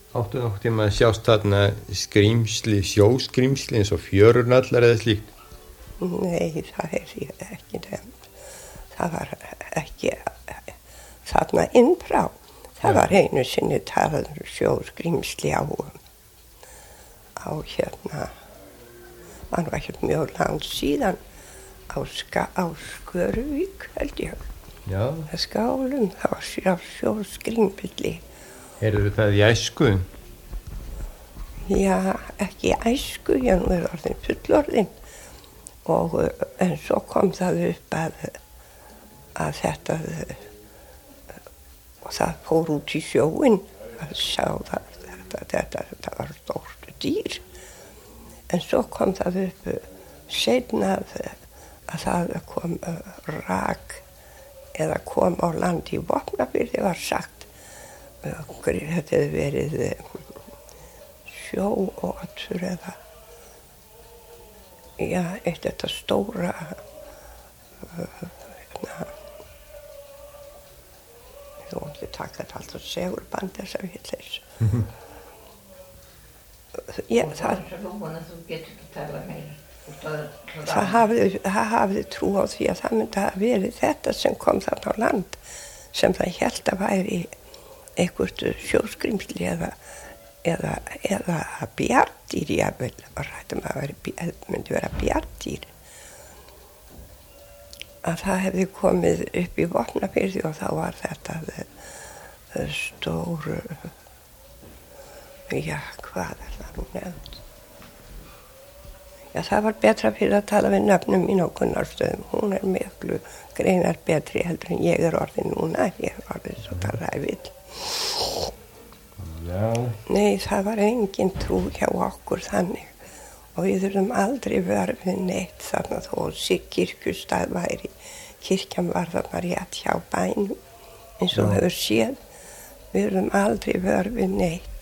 Áttu nokkuð tíma að sjást þarna skrýmsli, sjóskrýmsli eins og fjörunallar eða slíkt? Nei, það ég ekki nefnt. Það var ekki þarna innfrá. Það var einu sinni talað sjóskrýmsli á hann var ekki mjög langt síðan á Sköruvík, held ég. Já. Skálum, það var sjóskrýmsli. Heyrðu það í æsku? Já, ekki í æsku, ég nú orðin fullorðin. En svo kom það upp að þetta, og það fór út í sjóinn að sjá þetta var stórt dýr. En svo kom það upp seinna að það kom rak eða kom á land í Vopnafirði, var sagt. Þetta hefði verið sjóotur eða eitt þetta stóra ég vonandi taka þetta alltaf segurband þess að vitleys. Það hafði trú á því að það myndi að verið þetta sem kom þarna á land sem það hélt að væri eitthvað sjóskrýmsli eða bjarndýr, jafnvel, var rættum að myndi vera bjarndýr. Að það hefði komið upp í Vopnafirði og þá var þetta stór, hvað það nú nefnt? Það var betra fyrir að tala við nöfnum mín á Gunnarsstöðum. Hún miklu greinar betri heldur en ég orðin núna. Ég orðin svo ræfill. Já. Nei, það var engin trú hjá okkur þannig. Og við þurfum aldrei verið neitt þarna þó kirkjustað væri. Kirkjan var þarna rétt hjá bænum, eins og hefur séð. Við þurfum aldrei verið neitt.